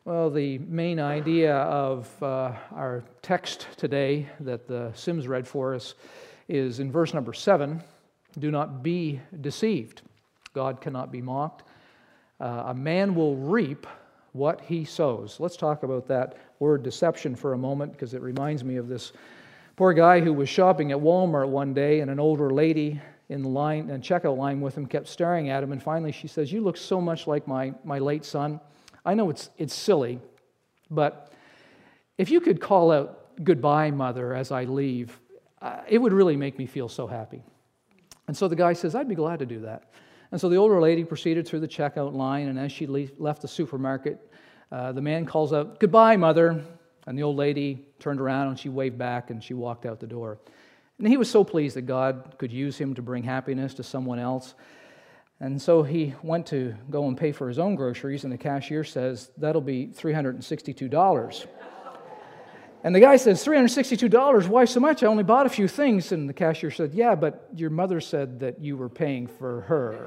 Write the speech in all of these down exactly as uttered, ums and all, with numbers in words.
Well, the main idea of uh, our text today that the Sims read for us is in verse number seven. Do not be deceived. God cannot be mocked. Uh, a man will reap what he sows. Let's talk about that word deception for a moment, because it reminds me of this poor guy who was shopping at Walmart one day, and an older lady in the line and checkout line with him kept staring at him, and finally she says, "You look so much like my, my late son. I know it's it's silly, but if you could call out goodbye, Mother, as I leave, uh, it would really make me feel so happy." And so the guy says, "I'd be glad to do that." And so the older lady proceeded through the checkout line, and as she left the supermarket, uh, the man calls out, "Goodbye, Mother." And the old lady turned around and she waved back and she walked out the door. And he was so pleased that God could use him to bring happiness to someone else. And so he went to go and pay for his own groceries, and the cashier says, "That'll be three hundred sixty-two dollars. And the guy says, three hundred sixty-two dollars? Why so much? I only bought a few things." And the cashier said, "Yeah, but your mother said that you were paying for her."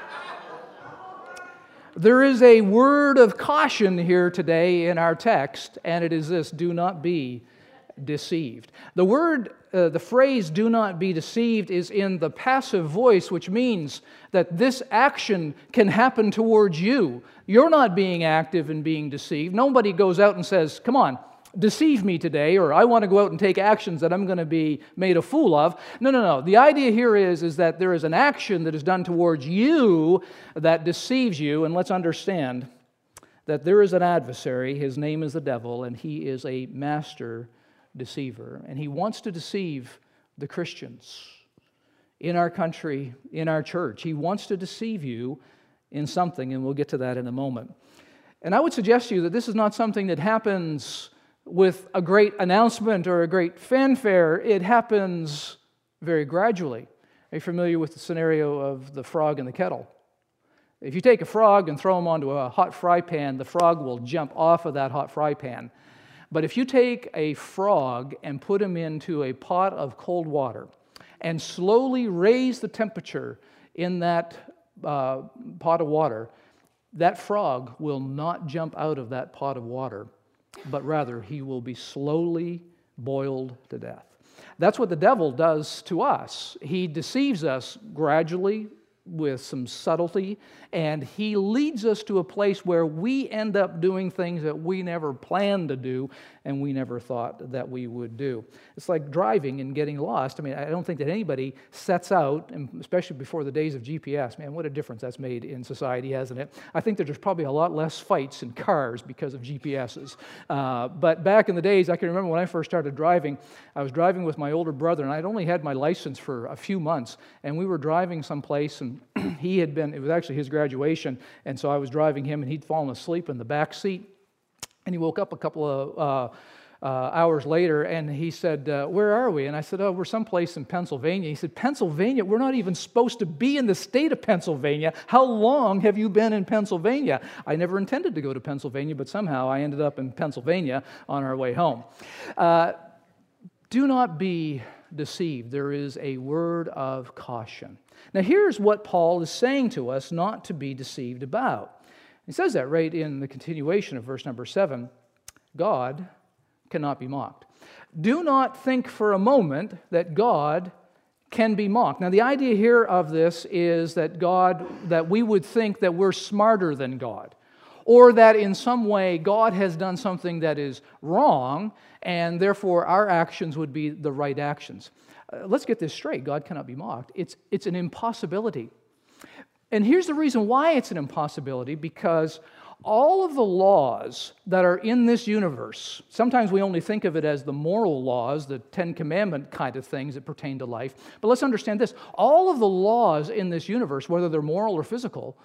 There is a word of caution here today in our text, and it is this: do not be deceived. The word, uh, the phrase "do not be deceived" is in the passive voice, which means that this action can happen towards you. You're not being active and being deceived. Nobody goes out and says, "Come on, deceive me today," or "I want to go out and take actions that I'm going to be made a fool of." No, no, no. The idea here is, is that there is an action that is done towards you that deceives you, and let's understand that there is an adversary. His name is the devil, and he is a master deceiver, and he wants to deceive the Christians in our country, in our church. He wants to deceive you in something, and we'll get to that in a moment. And I would suggest to you that this is not something that happens with a great announcement or a great fanfare. It happens very gradually. Are you familiar with the scenario of the frog in the kettle? If you take a frog and throw him onto a hot fry pan, the frog will jump off of that hot fry pan. But if you take a frog and put him into a pot of cold water and slowly raise the temperature in that uh, pot of water, that frog will not jump out of that pot of water, but rather he will be slowly boiled to death. That's what the devil does to us. He deceives us gradually with some subtlety, and he leads us to a place where we end up doing things that we never planned to do and we never thought that we would do. It's like driving and getting lost. I mean, I don't think that anybody sets out, and especially before the days of G P S, man, what a difference that's made in society, hasn't it? I think that there's probably a lot less fights in cars because of G P S's. Uh, but back in the days, I can remember when I first started driving, I was driving with my older brother, and I'd only had my license for a few months, and we were driving someplace, and he had been, it was actually his graduation, and so I was driving him, and he'd fallen asleep in the back seat, and he woke up a couple of uh, uh, hours later, and he said, uh, "Where are we?" And I said, "Oh, we're someplace in Pennsylvania." He said, "Pennsylvania? We're not even supposed to be in the state of Pennsylvania. How long have you been in Pennsylvania?" I never intended to go to Pennsylvania, but somehow I ended up in Pennsylvania on our way home. Uh, do not be deceived. There is a word of caution. Now, here's what Paul is saying to us not to be deceived about. He says that right in the continuation of verse number seven. God cannot be mocked. Do not think for a moment that God can be mocked. Now, the idea here of this is that God, that we would think that we're smarter than God, or that in some way God has done something that is wrong, and therefore our actions would be the right actions. Uh, let's get this straight. God cannot be mocked. It's, it's an impossibility. And here's the reason why it's an impossibility, because all of the laws that are in this universe, sometimes we only think of it as the moral laws, the Ten Commandment kind of things that pertain to life, but let's understand this. All of the laws in this universe, whether they're moral or physical,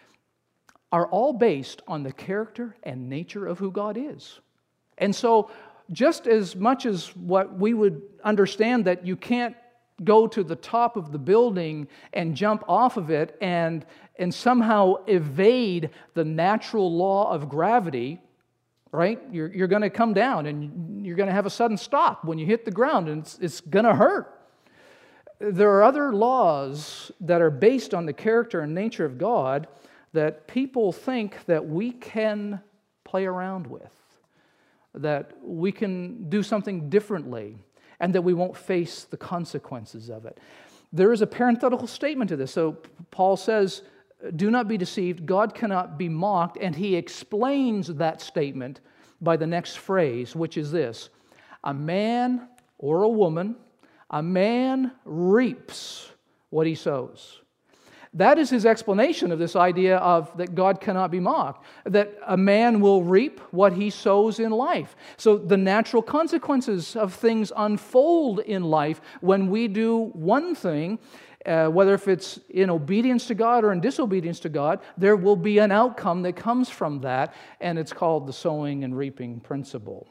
are all based on the character and nature of who God is. And so, just as much as what we would understand that you can't go to the top of the building and jump off of it and, and somehow evade the natural law of gravity, right? You're, you're going to come down and you're going to have a sudden stop when you hit the ground, and it's, it's going to hurt. There are other laws that are based on the character and nature of God that people think that we can play around with, that we can do something differently, and that we won't face the consequences of it. There is a parenthetical statement to this. So Paul says, do not be deceived, God cannot be mocked, and he explains that statement by the next phrase, which is this: a man or a woman, a man reaps what he sows. That is his explanation of this idea of that God cannot be mocked, that a man will reap what he sows in life. So the natural consequences of things unfold in life when we do one thing, uh, whether if it's in obedience to God or in disobedience to God, there will be an outcome that comes from that, and it's called the sowing and reaping principle.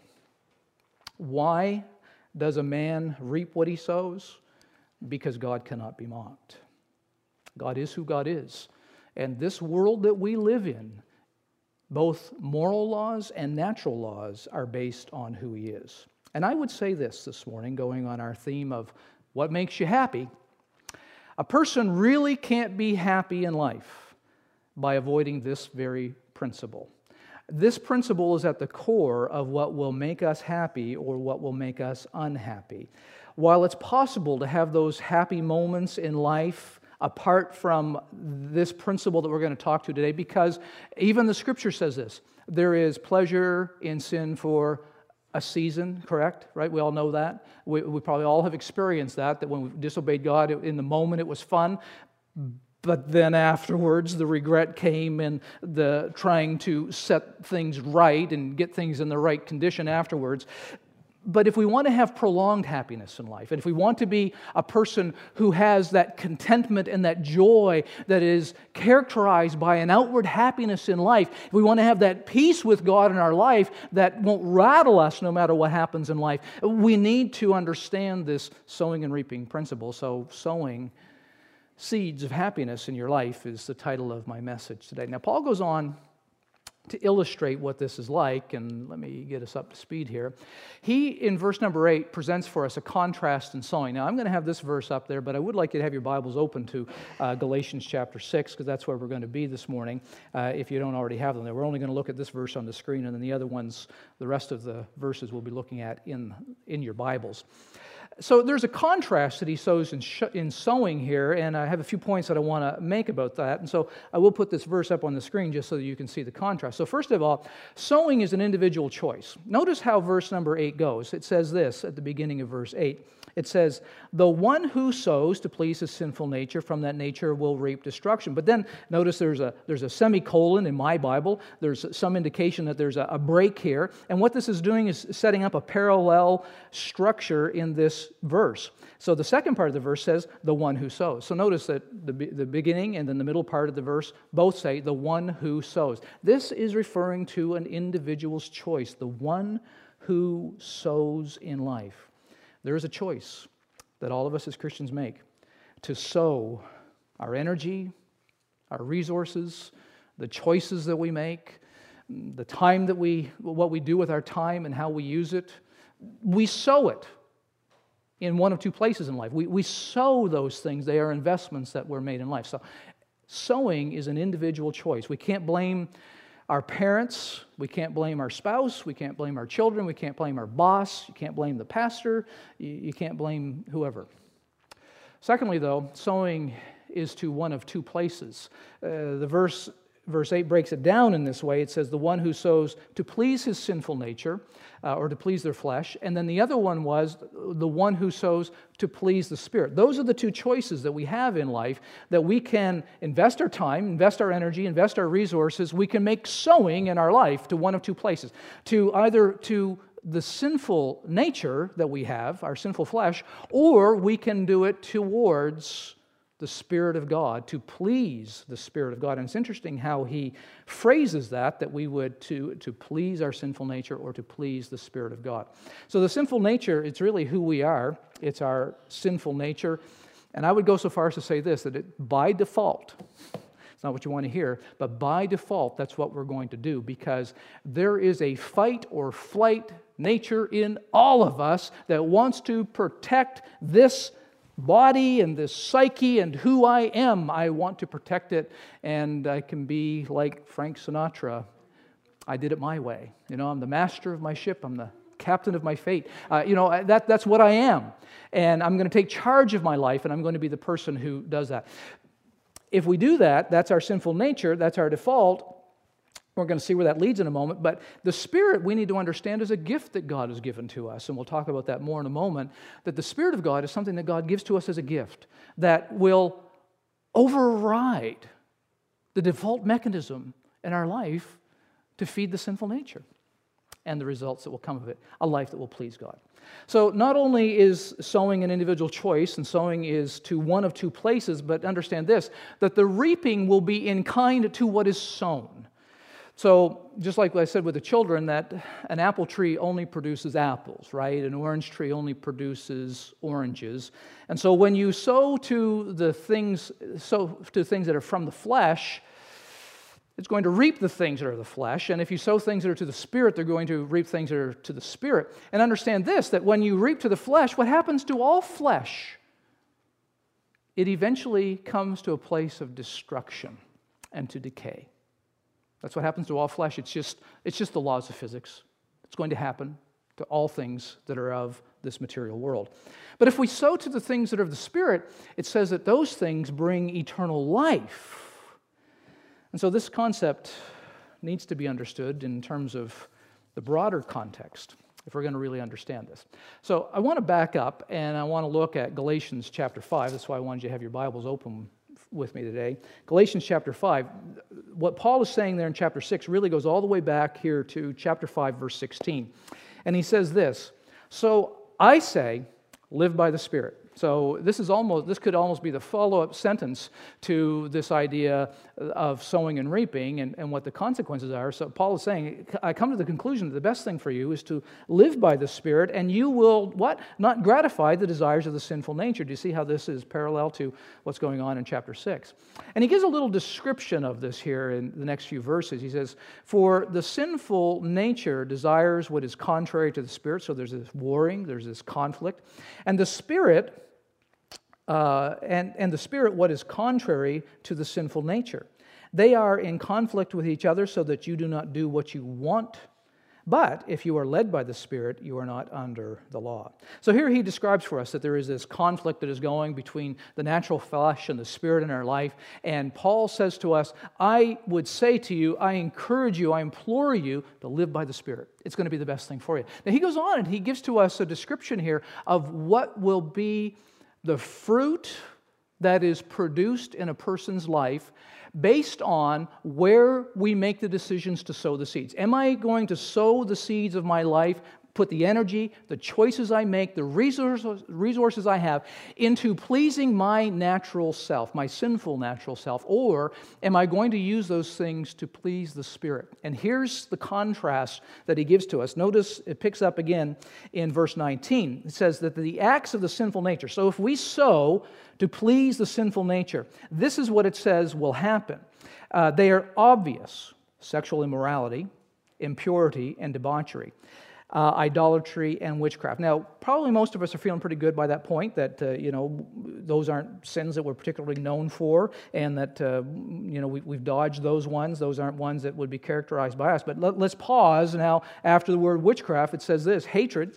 Why does a man reap what he sows? Because God cannot be mocked. God is who God is. And this world that we live in, both moral laws and natural laws are based on who He is. And I would say this this morning, going on our theme of what makes you happy. A person really can't be happy in life by avoiding this very principle. This principle is at the core of what will make us happy or what will make us unhappy. While it's possible to have those happy moments in life apart from this principle that we're going to talk to today, because even the Scripture says this, there is pleasure in sin for a season, correct? Right? We all know that. We, we probably all have experienced that, that when we disobeyed God, it, in the moment it was fun, but then afterwards the regret came and the trying to set things right and get things in the right condition afterwards. But if we want to have prolonged happiness in life, and if we want to be a person who has that contentment and that joy that is characterized by an outward happiness in life, if we want to have that peace with God in our life that won't rattle us no matter what happens in life, we need to understand this sowing and reaping principle. So sowing seeds of happiness in your life is the title of my message today. Now, Paul goes on to illustrate what this is like, and let me get us up to speed here. He, in verse number eight, presents for us a contrast in sowing. Now, I'm going to have this verse up there, but I would like you to have your Bibles open to uh, Galatians chapter six, because that's where we're going to be this morning, uh, if you don't already have them there. We're only going to look at this verse on the screen, and then the other ones, the rest of the verses we'll be looking at in, in your Bibles. So there's a contrast that he sows in, sh- in sowing here, and I have a few points that I want to make about that. And so I will put this verse up on the screen just so that you can see the contrast. So first of all, sowing is an individual choice. Notice how verse number eight goes. It says this at the beginning of verse eight. It says, the one who sows to please his sinful nature, from that nature will reap destruction. But then notice there's a there's a semicolon in my Bible. There's some indication that there's a, a break here. And what this is doing is setting up a parallel structure in this verse. So the second part of the verse says, the one who sows. So notice that the, the beginning and then the middle part of the verse both say, the one who sows. This is referring to an individual's choice, the one who sows in life. There is a choice that all of us as Christians make to sow our energy, our resources, the choices that we make, the time that we, what we do with our time and how we use it. We sow it in one of two places in life. We, we sow those things. They are investments that were made in life. So sowing is an individual choice. We can't blame our parents, we can't blame our spouse, we can't blame our children, we can't blame our boss, you can't blame the pastor, you, you can't blame whoever. Secondly, though, sowing is to one of two places. Uh, the verse, verse eight breaks it down in this way. It says, the one who sows to please his sinful nature, uh, or to please their flesh, and then the other one was the one who sows to please the Spirit. Those are the two choices that we have in life, that we can invest our time, invest our energy, invest our resources. We can make sowing in our life to one of two places, to either to the sinful nature that we have, our sinful flesh, or we can do it towards the Spirit of God, to please the Spirit of God. And it's interesting how he phrases that, that we would to, to please our sinful nature or to please the Spirit of God. So the sinful nature, it's really who we are. It's our sinful nature. And I would go so far as to say this, that it, by default, it's not what you want to hear, but by default, that's what we're going to do, because there is a fight or flight nature in all of us that wants to protect this body and this psyche and who I am. I want to protect it, and I can be like Frank Sinatra. I did it my way. You know, I'm the master of my ship. I'm the captain of my fate. Uh, you know, that, that's what I am. And I'm going to take charge of my life, and I'm going to be the person who does that. If we do that, that's our sinful nature, that's our default. We're going to see where that leads in a moment. But the Spirit, we need to understand, is a gift that God has given to us. And we'll talk about that more in a moment. That the Spirit of God is something that God gives to us as a gift that will override the default mechanism in our life to feed the sinful nature and the results that will come of it, a life that will please God. So not only is sowing an individual choice, and sowing is to one of two places, but understand this, that the reaping will be in kind to what is sown. So just like I said with the children, that an apple tree only produces apples, right? An orange tree only produces oranges. And so when you sow to the things, sow to things that are from the flesh, it's going to reap the things that are the flesh. And if you sow things that are to the Spirit, they're going to reap things that are to the Spirit. And understand this, that when you reap to the flesh, what happens to all flesh? It eventually comes to a place of destruction and to decay. That's what happens to all flesh. It's just, it's just the laws of physics. It's going to happen to all things that are of this material world. But if we sow to the things that are of the Spirit, it says that those things bring eternal life. And so this concept needs to be understood in terms of the broader context if we're going to really understand this. So I want to back up, and I want to look at Galatians chapter five. That's why I wanted you to have your Bibles open with me today. Galatians chapter five, what Paul is saying there in chapter six really goes all the way back here to chapter five, verse sixteen. And he says this, "So I say, live by the Spirit." So this is almost this could almost be the follow-up sentence to this idea of sowing and reaping and, and what the consequences are. So Paul is saying, I come to the conclusion that the best thing for you is to live by the Spirit, and you will, what? Not gratify the desires of the sinful nature. Do you see how this is parallel to what's going on in chapter six? And he gives a little description of this here in the next few verses. He says, "For the sinful nature desires what is contrary to the Spirit." So there's this warring, there's this conflict. And the Spirit... Uh, and, and the Spirit, what is contrary to the sinful nature. They are in conflict with each other so that you do not do what you want. But if you are led by the Spirit, you are not under the law. So here he describes for us that there is this conflict that is going between the natural flesh and the Spirit in our life. And Paul says to us, I would say to you, I encourage you, I implore you to live by the Spirit. It's going to be the best thing for you. Now he goes on and he gives to us a description here of what will be the fruit that is produced in a person's life based on where we make the decisions to sow the seeds. Am I going to sow the seeds of my life, put the energy, the choices I make, the resources, resources I have into pleasing my natural self, my sinful natural self, or am I going to use those things to please the Spirit? And here's the contrast that he gives to us. Notice it picks up again in verse nineteen. It says that the acts of the sinful nature. So if we sow to please the sinful nature, this is what it says will happen. Uh, they are obvious: sexual immorality, impurity, and debauchery. Uh, idolatry and witchcraft. Now, probably most of us are feeling pretty good by that point that, uh, you know, those aren't sins that we're particularly known for, and that, uh, you know, we, we've dodged those ones. Those aren't ones that would be characterized by us. But let, let's pause now. After the word witchcraft, it says this: hatred,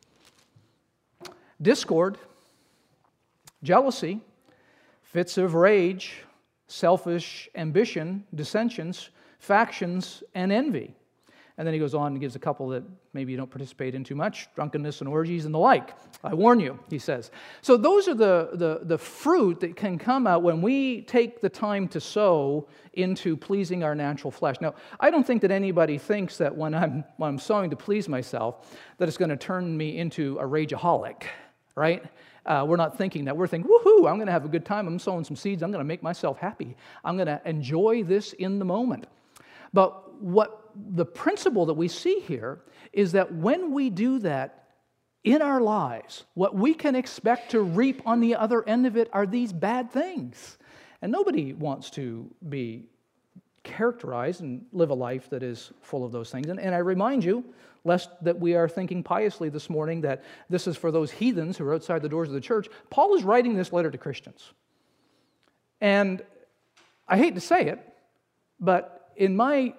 discord, jealousy, fits of rage, selfish ambition, dissensions, factions, and envy. And then he goes on and gives a couple that maybe you don't participate in too much: drunkenness and orgies and the like. I warn you, he says. So those are the, the, the fruit that can come out when we take the time to sow into pleasing our natural flesh. Now, I don't think that anybody thinks that when I'm, when I'm sowing to please myself, that it's going to turn me into a rageaholic, right? Uh, we're not thinking that. We're thinking, woohoo, I'm going to have a good time. I'm sowing some seeds. I'm going to make myself happy. I'm going to enjoy this in the moment. But what the principle that we see here is that when we do that in our lives, what we can expect to reap on the other end of it are these bad things. And nobody wants to be characterized and live a life that is full of those things. And, and I remind you, lest that we are thinking piously this morning that this is for those heathens who are outside the doors of the church, Paul is writing this letter to Christians. And I hate to say it, but in my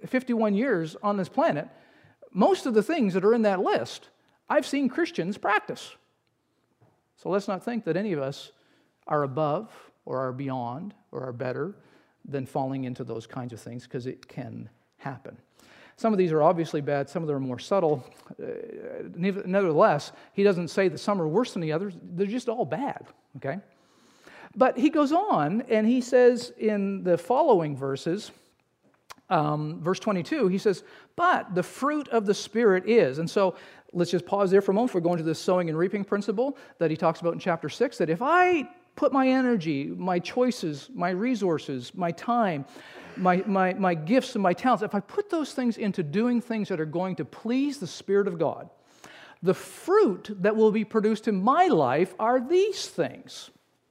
fifty-one years on this planet, most of the things that are in that list, I've seen Christians practice. So let's not think that any of us are above or are beyond or are better than falling into those kinds of things, because it can happen. Some of these are obviously bad, some of them are more subtle. Uh, nevertheless, he doesn't say that some are worse than the others. They're just all bad, okay? But he goes on, and he says in the following verses, um, verse twenty-two, he says, but the fruit of the Spirit is. And so let's just pause there for a moment. We're going to this sowing and reaping principle that he talks about in chapter six, that if I put my energy, my choices, my resources, my time, my, my, my gifts and my talents, if I put those things into doing things that are going to please the Spirit of God, the fruit that will be produced in my life are these things: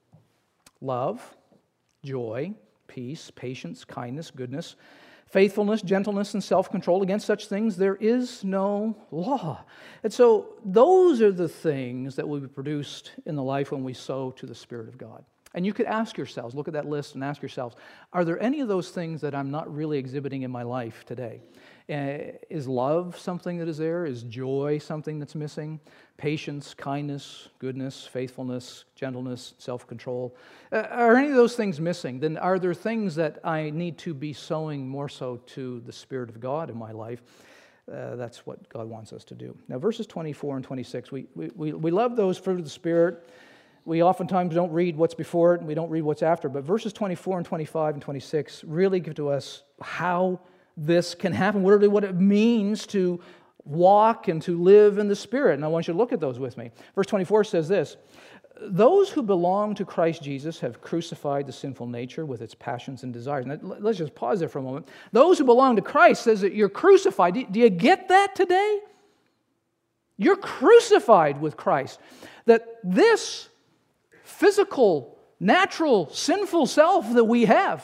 love, joy, peace, patience, kindness, goodness, faithfulness, gentleness, and self-control. Against such things there is no law. And so those are the things that will be produced in the life when we sow to the Spirit of God. And you could ask yourselves, look at that list and ask yourselves, are there any of those things that I'm not really exhibiting in my life today? Uh, is love something that is there? Is joy something that's missing? Patience, kindness, goodness, faithfulness, gentleness, self-control. Uh, are any of those things missing? Then are there things that I need to be sowing more so to the Spirit of God in my life? Uh, that's what God wants us to do. Now, verses twenty-four and twenty-six, we, we, we love those fruit of the Spirit. We oftentimes don't read what's before it, and we don't read what's after, but verses twenty-four and twenty-five and twenty-six really give to us how this can happen, what what it means to walk and to live in the Spirit. And I want you to look at those with me. Verse twenty-four says this: those who belong to Christ Jesus have crucified the sinful nature with its passions and desires. Now, let's just pause there for a moment. Those who belong to Christ says that you're crucified. Do you get that today? You're crucified with Christ. That this physical, natural, sinful self that we have,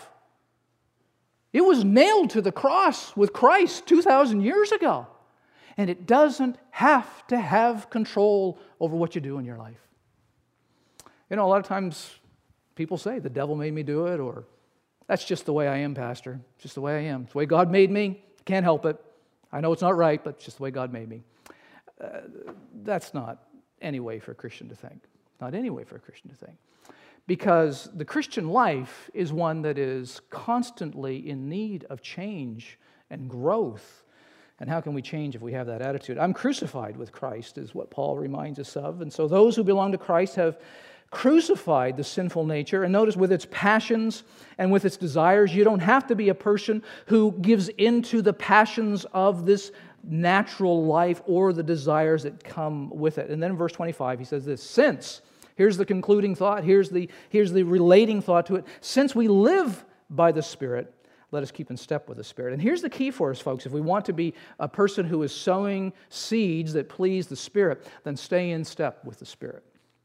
it was nailed to the cross with Christ two thousand years ago. And it doesn't have to have control over what you do in your life. You know, a lot of times people say, the devil made me do it, or that's just the way I am, Pastor. It's just the way I am. It's the way God made me. Can't help it. I know it's not right, but it's just the way God made me. Uh, that's not any way for a Christian to think. Not any way for a Christian to think. Because the Christian life is one that is constantly in need of change and growth. And how can we change if we have that attitude? I'm crucified with Christ, is what Paul reminds us of. And so those who belong to Christ have crucified the sinful nature. And notice, with its passions and with its desires, you don't have to be a person who gives into the passions of this natural life or the desires that come with it. And then in verse twenty-five, he says this: since, here's the concluding thought, here's the, here's the relating thought to it, since we live by the Spirit, let us keep in step with the Spirit. And here's the key for us, folks. If we want to be a person who is sowing seeds that please the Spirit, then stay in step with the Spirit.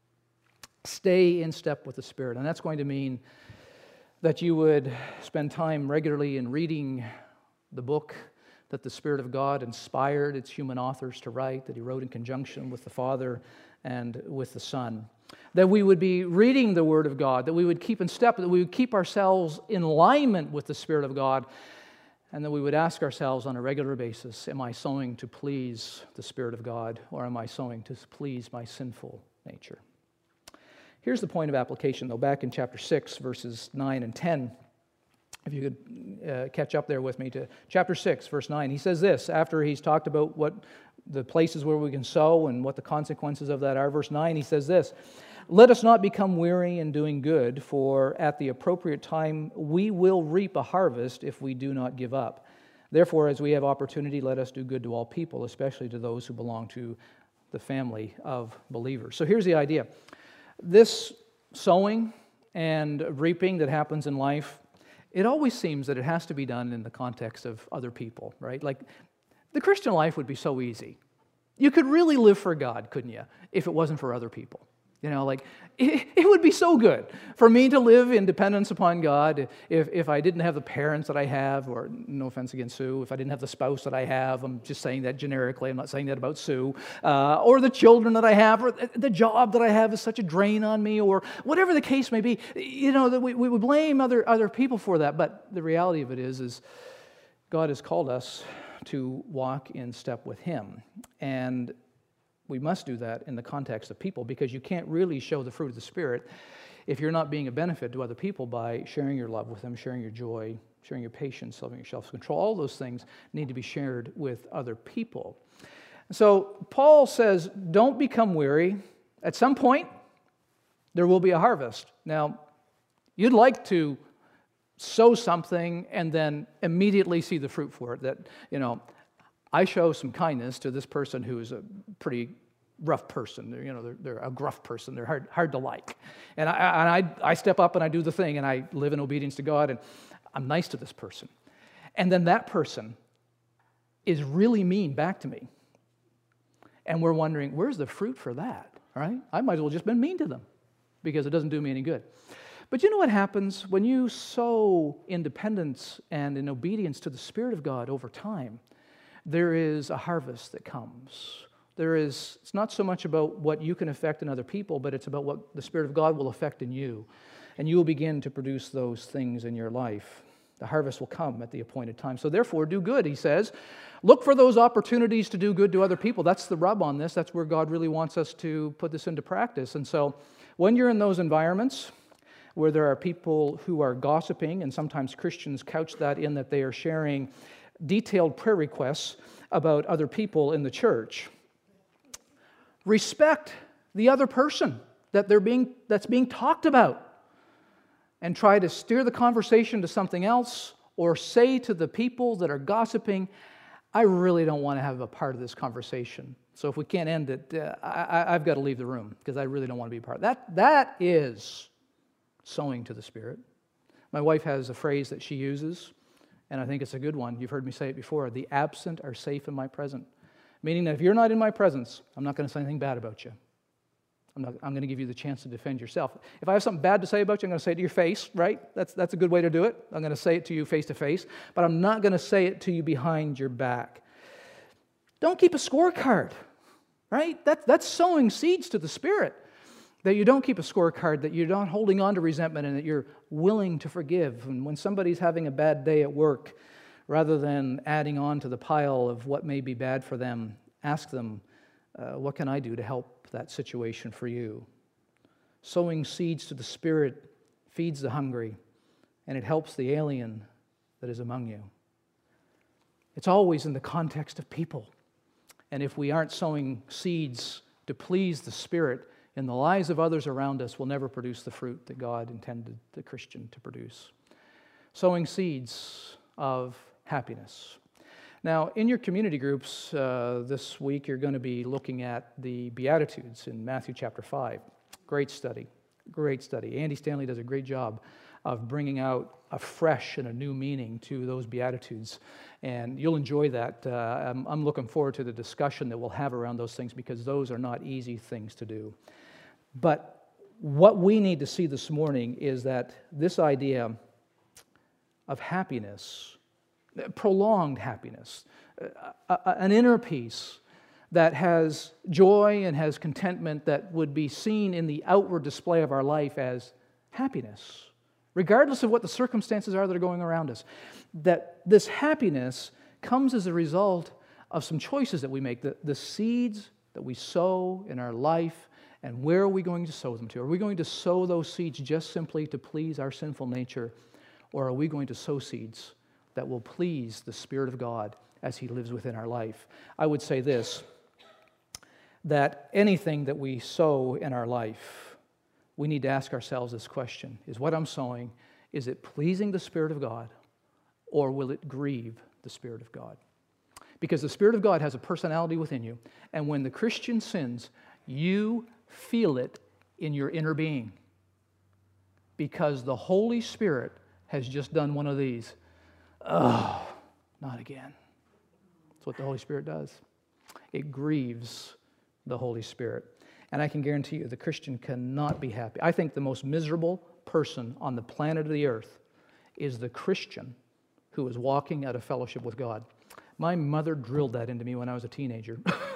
Stay in step with the Spirit. And that's going to mean that you would spend time regularly in reading the book that the Spirit of God inspired its human authors to write, that He wrote in conjunction with the Father and with the Son. That we would be reading the Word of God, that we would keep in step, that we would keep ourselves in alignment with the Spirit of God, and that we would ask ourselves on a regular basis, am I sowing to please the Spirit of God, or am I sowing to please my sinful nature? Here's the point of application, though, back in chapter six, verses nine and ten. If you could uh, catch up there with me to chapter six, verse nine. He says this, after he's talked about what the places where we can sow and what the consequences of that are. Verse nine, he says this: let us not become weary in doing good, for at the appropriate time we will reap a harvest if we do not give up. Therefore, as we have opportunity, let us do good to all people, especially to those who belong to the family of believers. So here's the idea. This sowing and reaping that happens in life, it always seems that it has to be done in the context of other people, right? Like, the Christian life would be so easy. You could really live for God, couldn't you, if it wasn't for other people? You know, like, it, it would be so good for me to live in dependence upon God if, if I didn't have the parents that I have, or no offense against Sue, if I didn't have the spouse that I have. I'm just saying that generically. I'm not saying that about Sue. Uh, or the children that I have, or the job that I have is such a drain on me, or whatever the case may be. You know, that we, we would blame other, other people for that. But the reality of it is, is God has called us to walk in step with Him. And we must do that in the context of people, because you can't really show the fruit of the Spirit if you're not being a benefit to other people by sharing your love with them, sharing your joy, sharing your patience, loving your self-control. All those things need to be shared with other people. So Paul says, don't become weary. At some point, there will be a harvest. Now, you'd like to sow something and then immediately see the fruit for it. That, you know, I show some kindness to this person who is a pretty rough person. They're, you know, they're, they're a gruff person. They're hard, hard to like. And, I, and I, I step up and I do the thing, and I live in obedience to God, and I'm nice to this person. And then that person is really mean back to me. And we're wondering, where's the fruit for that, right? I might as well just been mean to them, because it doesn't do me any good. But you know what happens when you sow independence and in obedience to the Spirit of God over time? There is a harvest that comes. There is, it's not so much about what you can affect in other people, but it's about what the Spirit of God will affect in you. And you will begin to produce those things in your life. The harvest will come at the appointed time. So therefore, do good, he says. Look for those opportunities to do good to other people. That's the rub on this. That's where God really wants us to put this into practice. And so when you're in those environments where there are people who are gossiping, and sometimes Christians couch that in that they are sharing detailed prayer requests about other people in the church, respect the other person that they're being that's being talked about, and try to steer the conversation to something else, or say to the people that are gossiping, I really don't want to have a part of this conversation. So if we can't end it, uh, I, I've got to leave the room, because I really don't want to be a part of that. That is sowing to the Spirit. My wife has a phrase that she uses, and I think it's a good one. You've heard me say it before. The absent are safe in my presence. Meaning that if you're not in my presence, I'm not going to say anything bad about you. I'm, not, I'm going to give you the chance to defend yourself. If I have something bad to say about you, I'm going to say it to your face, right? That's, that's a good way to do it. I'm going to say it to you face to face, but I'm not going to say it to you behind your back. Don't keep a scorecard, right? That, that's sowing seeds to the Spirit. That you don't keep a scorecard, that you're not holding on to resentment, and that you're willing to forgive. And when somebody's having a bad day at work, rather than adding on to the pile of what may be bad for them, ask them, uh, what can I do to help that situation for you? Sowing seeds to the Spirit feeds the hungry, and it helps the alien that is among you. It's always in the context of people. And if we aren't sowing seeds to please the Spirit in the lives of others around us, we'll never produce the fruit that God intended the Christian to produce. Sowing seeds of happiness. Now, in your community groups uh, this week, you're going to be looking at the Beatitudes in Matthew chapter five. Great study, great study. Andy Stanley does a great job of bringing out a fresh and a new meaning to those Beatitudes, and you'll enjoy that. Uh, I'm, I'm looking forward to the discussion that we'll have around those things, because those are not easy things to do. But what we need to see this morning is that this idea of happiness, prolonged happiness, uh, an inner peace that has joy and has contentment that would be seen in the outward display of our life as happiness, regardless of what the circumstances are that are going around us, that this happiness comes as a result of some choices that we make, the, the seeds that we sow in our life. And where are we going to sow them to? Are we going to sow those seeds just simply to please our sinful nature? Or are we going to sow seeds that will please the Spirit of God as He lives within our life? I would say this, that anything that we sow in our life, we need to ask ourselves this question: is what I'm sowing, is it pleasing the Spirit of God, or will it grieve the Spirit of God? Because the Spirit of God has a personality within you, and when the Christian sins, you feel it in your inner being, because the Holy Spirit has just done one of these. Oh, not again. That's what the Holy Spirit does. It grieves the Holy Spirit. And I can guarantee you the Christian cannot be happy. I think the most miserable person on the planet of the earth is the Christian who is walking out of fellowship with God. My mother drilled that into me when I was a teenager.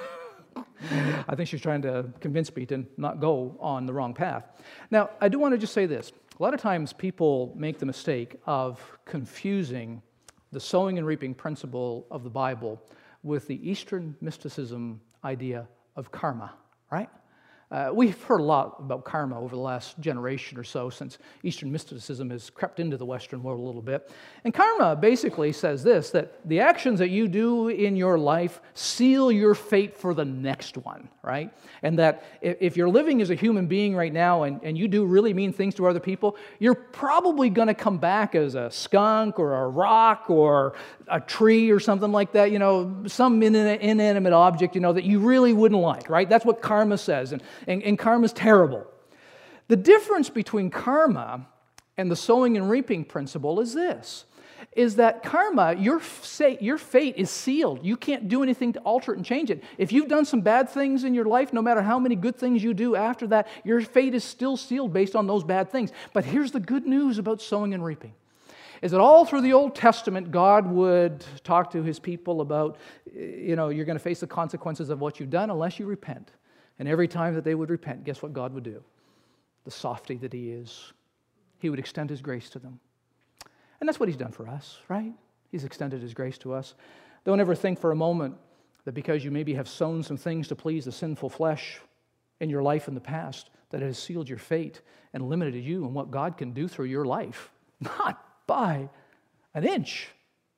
I think she's trying to convince me to not go on the wrong path. Now, I do want to just say this. A lot of times people make the mistake of confusing the sowing and reaping principle of the Bible with the Eastern mysticism idea of karma, right? Uh, we've heard a lot about karma over the last generation or so since Eastern mysticism has crept into the Western world a little bit. And karma basically says this, that the actions that you do in your life seal your fate for the next one, right? And that if you're living as a human being right now and, and you do really mean things to other people, you're probably going to come back as a skunk or a rock or a tree or something like that, you know, some inanimate object, you know, that you really wouldn't like, right? That's what karma says. And And, and karma's terrible. The difference between karma and the sowing and reaping principle is this, is that karma, your, your fate is sealed. You can't do anything to alter it and change it. If you've done some bad things in your life, no matter how many good things you do after that, your fate is still sealed based on those bad things. But here's the good news about sowing and reaping, is that all through the Old Testament, God would talk to His people about, you know, you're going to face the consequences of what you've done unless you repent. And every time that they would repent, guess what God would do? The softy that He is, He would extend His grace to them. And that's what He's done for us, right? He's extended His grace to us. Don't ever think for a moment that because you maybe have sown some things to please the sinful flesh in your life in the past, that it has sealed your fate and limited you and what God can do through your life. Not by an inch.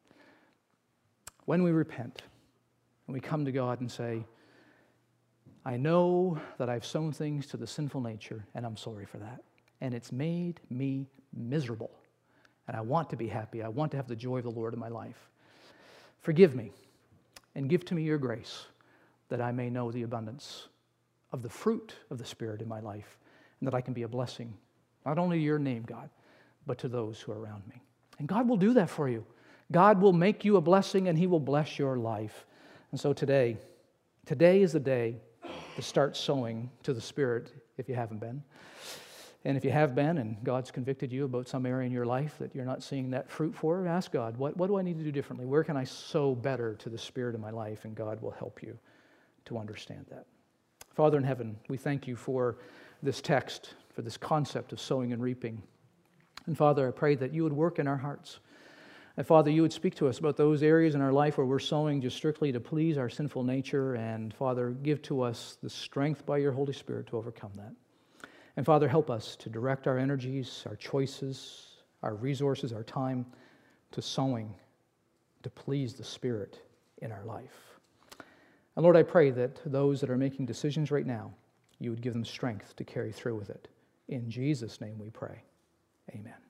When we repent and we come to God and say, I know that I've sown things to the sinful nature, and I'm sorry for that. And it's made me miserable. And I want to be happy. I want to have the joy of the Lord in my life. Forgive me, and give to me your grace, that I may know the abundance of the fruit of the Spirit in my life, and that I can be a blessing, not only to your name, God, but to those who are around me. And God will do that for you. God will make you a blessing, and He will bless your life. And so today, today is the day to start sowing to the Spirit if you haven't been. And if you have been and God's convicted you about some area in your life that you're not seeing that fruit for, ask God, what, what do I need to do differently? Where can I sow better to the Spirit in my life? And God will help you to understand that. Father in heaven, we thank you for this text, for this concept of sowing and reaping. And Father, I pray that you would work in our hearts. And Father, you would speak to us about those areas in our life where we're sowing just strictly to please our sinful nature. And Father, give to us the strength by your Holy Spirit to overcome that. And Father, help us to direct our energies, our choices, our resources, our time to sowing to please the Spirit in our life. And Lord, I pray that those that are making decisions right now, you would give them strength to carry through with it. In Jesus' name we pray. Amen.